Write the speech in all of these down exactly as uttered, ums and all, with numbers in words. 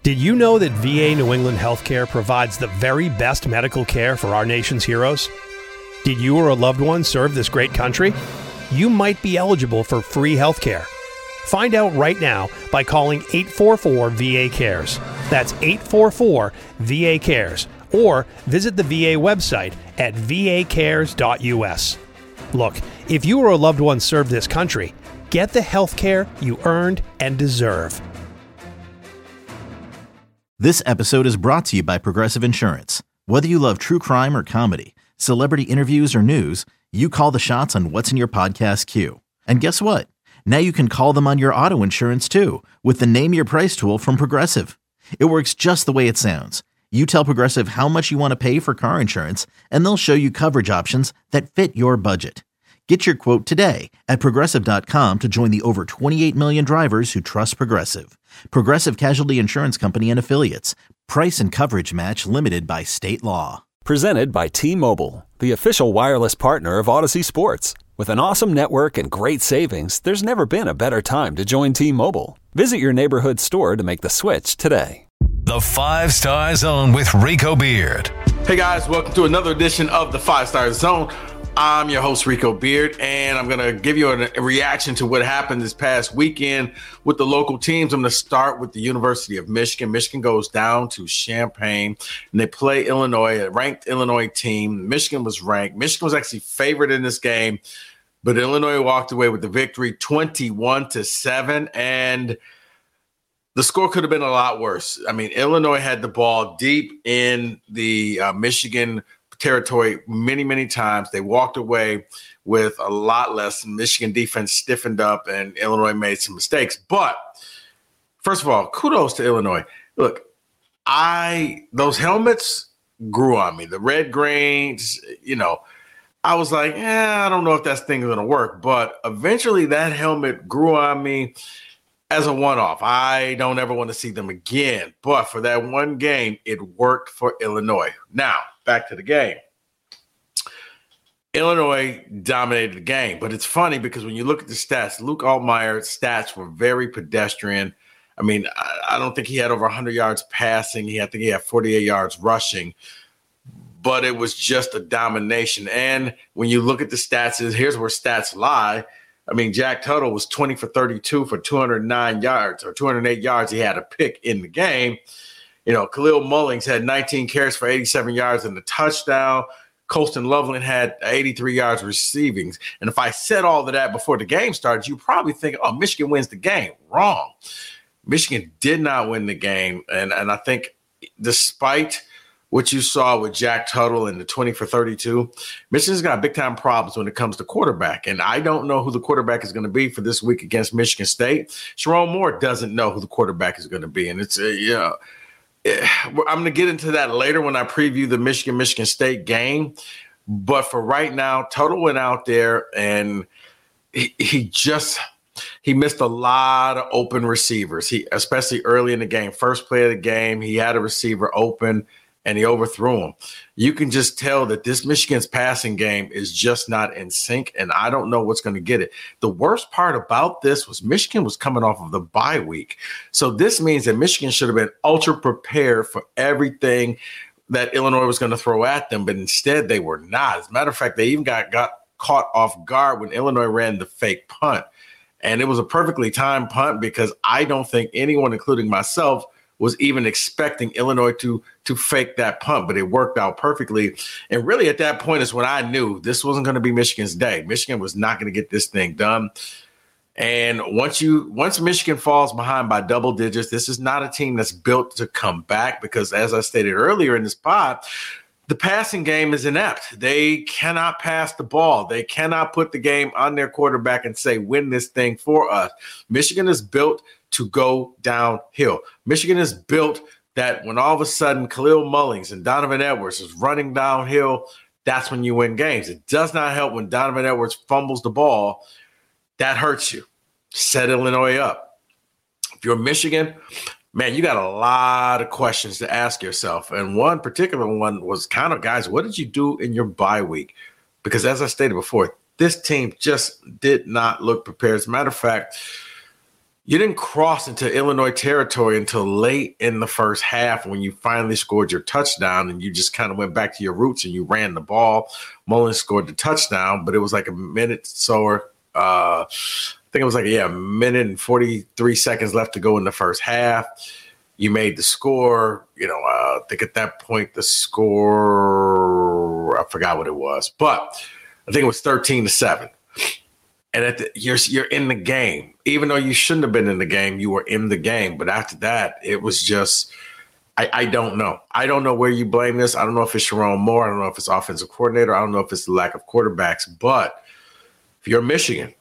Did you know that V A New England Healthcare provides the very best medical care for our nation's heroes? Did you or a loved one serve this great country? You might be eligible for free healthcare. Find out right now by calling eight four four V A cares. That's eight four four V A cares. Or visit the V A website at v a cares dot u s. Look, if you or a loved one served this country, get the health care you earned and deserve. This episode is brought to you by Progressive Insurance. Whether you love true crime or comedy, celebrity interviews or news, you call the shots on what's in your podcast queue. And guess what? Now you can call them on your auto insurance too with the Name Your Price tool from Progressive. It works just the way it sounds. You tell Progressive how much you want to pay for car insurance, and they'll show you coverage options that fit your budget. Get your quote today at progressive dot com to join the over twenty-eight million drivers who trust Progressive. Progressive Casualty Insurance Company and Affiliates. Price and coverage match limited by state law. Presented by T-Mobile, the official wireless partner of Odyssey Sports. With an awesome network and great savings, there's never been a better time to join T-Mobile. Visit your neighborhood store to make the switch today. The Five Star Zone with Rico Beard. Hey guys, welcome to another edition of the Five Star Zone. I'm your host, Rico Beard, and I'm going to give you a, a reaction to what happened this past weekend with the local teams. I'm going to start with the University of Michigan. Michigan goes down to Champaign, and they play Illinois, a ranked Illinois team. Michigan was ranked. Michigan was actually favored in this game, but Illinois walked away with the victory twenty-one to seven, and the score could have been a lot worse. I mean, Illinois had the ball deep in the uh, Michigan territory many, many times. They walked away with a lot less. Michigan defense stiffened up, and Illinois made some mistakes. But first of all, kudos to Illinois. Look, I those helmets grew on me. The red grains, you know, I was like, eh, I don't know if that thing's going to work. But eventually that helmet grew on me as a one-off. I don't ever want to see them again. But for that one game, it worked for Illinois. Now, back to the game. Illinois dominated the game, but it's funny because when you look at the stats, Luke Altmaier's stats were very pedestrian. I mean, I, I don't think he had over one hundred yards passing. He, I think he had forty-eight yards rushing, but it was just a domination. And when you look at the stats, here's where stats lie. I mean, Jack Tuttle was twenty for thirty-two for two hundred nine yards or two hundred eight yards. He had a pick in the game. You know, Khalil Mullings had nineteen carries for eighty-seven yards and a touchdown. Colston Loveland had eighty-three yards receiving. And if I said all of that before the game started, you probably think, oh, Michigan wins the game. Wrong. Michigan did not win the game. And, and I think despite what you saw with Jack Tuttle and the twenty for thirty-two, Michigan's got big-time problems when it comes to quarterback. And I don't know who the quarterback is going to be for this week against Michigan State. Sherrone Moore doesn't know who the quarterback is going to be. And it's, uh, you know, I'm going to get into that later when I preview the Michigan-Michigan State game. But for right now, Tuttle went out there and he, he just he missed a lot of open receivers, He especially early in the game. First play of the game, he had a receiver open and he overthrew him. You can just tell that this Michigan's passing game is just not in sync, and I don't know what's going to get it. The worst part about this was Michigan was coming off of the bye week. So this means that Michigan should have been ultra prepared for everything that Illinois was going to throw at them, but instead they were not. As a matter of fact, they even got, got caught off guard when Illinois ran the fake punt. And it was a perfectly timed punt because I don't think anyone, including myself, was even expecting Illinois to to fake that punt, but it worked out perfectly. And really at that point is when I knew this wasn't going to be Michigan's day. Michigan was not going to get this thing done. And once you once Michigan falls behind by double digits, this is not a team that's built to come back because, as I stated earlier in this pod, the passing game is inept. They cannot pass the ball. They cannot put the game on their quarterback and say, win this thing for us. Michigan is built to go downhill. Michigan is built that when all of a sudden Khalil Mullings and Donovan Edwards is running downhill, that's when you win games. It does not help when Donovan Edwards fumbles the ball. That hurts you. Set Illinois up. If you're Michigan, man, you got a lot of questions to ask yourself. And one particular one was kind of, guys, what did you do in your bye week? Because as I stated before, this team just did not look prepared. As a matter of fact, you didn't cross into Illinois territory until late in the first half when you finally scored your touchdown, and you just kind of went back to your roots and you ran the ball. Mullins scored the touchdown, but it was like a minute so uh, I think it was like, yeah, a minute and forty-three seconds left to go in the first half. You made the score. You know, uh, I think at that point the score, I forgot what it was, but I think it was thirteen to seven. And at the, you're you're in the game, even though you shouldn't have been in the game. You were in the game, but after that, it was just I, I don't know. I don't know where you blame this. I don't know if it's Sharon Moore. I don't know if it's offensive coordinator. I don't know if it's the lack of quarterbacks. But if you're Michigan,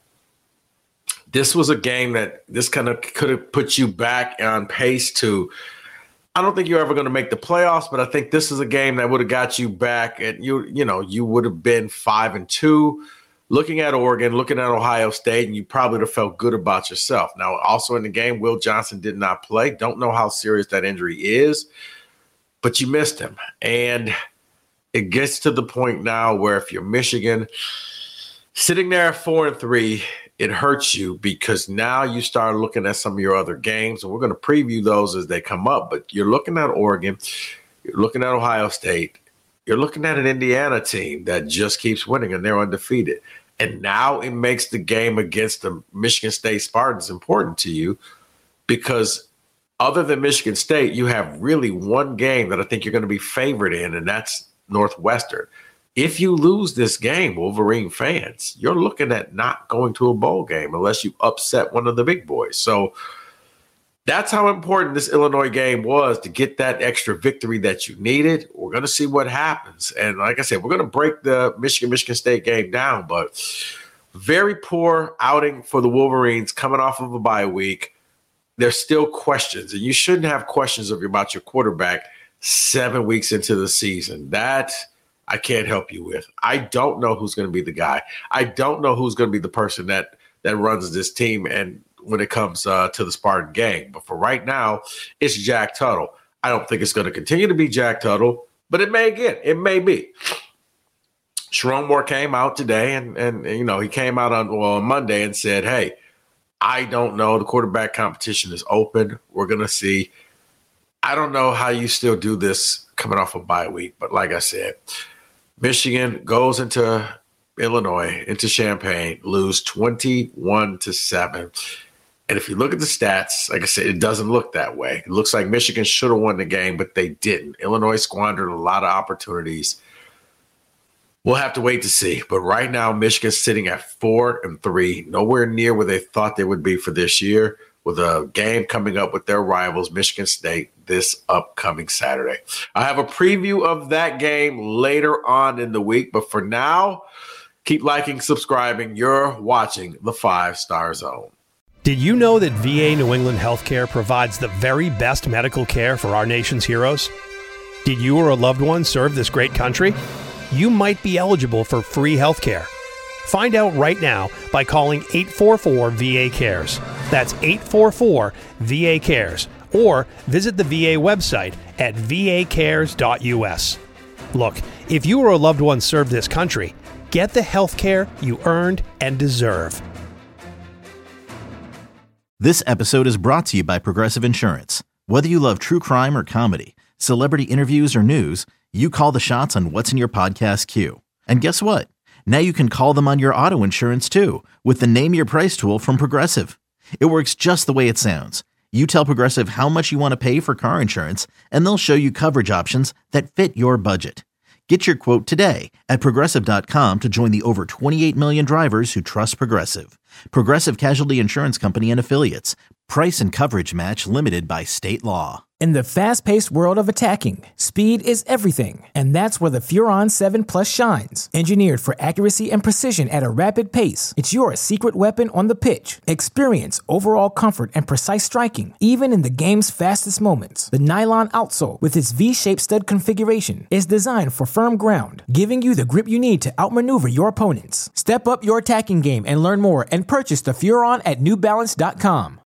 this was a game that this kind of could have put you back on pace to. I don't think you're ever going to make the playoffs, but I think this is a game that would have got you back, and you you know you would have been five and two. Looking at Oregon, looking at Ohio State, and you probably would have felt good about yourself. Now, also in the game, Will Johnson did not play. Don't know how serious that injury is, but you missed him. And it gets to the point now where if you're Michigan, sitting there at four and three, it hurts you because now you start looking at some of your other games, and we're going to preview those as they come up. But you're looking at Oregon, you're looking at Ohio State, you're looking at an Indiana team that just keeps winning, and they're undefeated. And now it makes the game against the Michigan State Spartans important to you because other than Michigan State, you have really one game that I think you're going to be favored in, and that's Northwestern. If you lose this game, Wolverine fans, you're looking at not going to a bowl game unless you upset one of the big boys. So that's how important this Illinois game was to get that extra victory that you needed. We're going to see what happens. And like I said, we're going to break the Michigan-Michigan State game down, but very poor outing for the Wolverines coming off of a bye week. There's still questions, and you shouldn't have questions about your quarterback seven weeks into the season. That I can't help you with. I don't know who's going to be the guy. I don't know who's going to be the person that, that runs this team and when it comes uh, to the Spartan game. But for right now, it's Jack Tuttle. I don't think it's going to continue to be Jack Tuttle, but it may again. It may be. Sharon Moore came out today, and, and you know, he came out on, well, on Monday and said, hey, I don't know. The quarterback competition is open. We're going to see. I don't know how you still do this coming off a bye week, but like I said, Michigan goes into Illinois, into Champaign, lose twenty-one to seven. And if you look at the stats, like I said, it doesn't look that way. It looks like Michigan should have won the game, but they didn't. Illinois squandered a lot of opportunities. We'll have to wait to see. But right now, Michigan's sitting at four and three, nowhere near where they thought they would be for this year, with a game coming up with their rivals, Michigan State, this upcoming Saturday. I have a preview of that game later on in the week, but for now, keep liking, subscribing. You're watching the Five Star Zone. Did you know that V A New England Healthcare provides the very best medical care for our nation's heroes? Did you or a loved one serve this great country? You might be eligible for free healthcare. Find out right now by calling eight four four V A cares. That's eight four four V A cares. Or visit the V A website at v a cares dot u s. Look, if you or a loved one served this country, get the health care you earned and deserve. This episode is brought to you by Progressive Insurance. Whether you love true crime or comedy, celebrity interviews or news, you call the shots on what's in your podcast queue. And guess what? Now you can call them on your auto insurance too with the Name Your Price tool from Progressive. It works just the way it sounds. You tell Progressive how much you want to pay for car insurance, and they'll show you coverage options that fit your budget. Get your quote today at Progressive dot com to join the over twenty-eight million drivers who trust Progressive. Progressive Casualty Insurance Company and Affiliates. Price and coverage match limited by state law. In the fast-paced world of attacking, speed is everything, and that's where the Furon seven Plus shines. Engineered for accuracy and precision at a rapid pace, it's your secret weapon on the pitch. Experience overall comfort and precise striking, even in the game's fastest moments. The nylon outsole, with its V-shaped stud configuration, is designed for firm ground, giving you the grip you need to outmaneuver your opponents. Step up your attacking game and learn more and purchase the Furon at new balance dot com.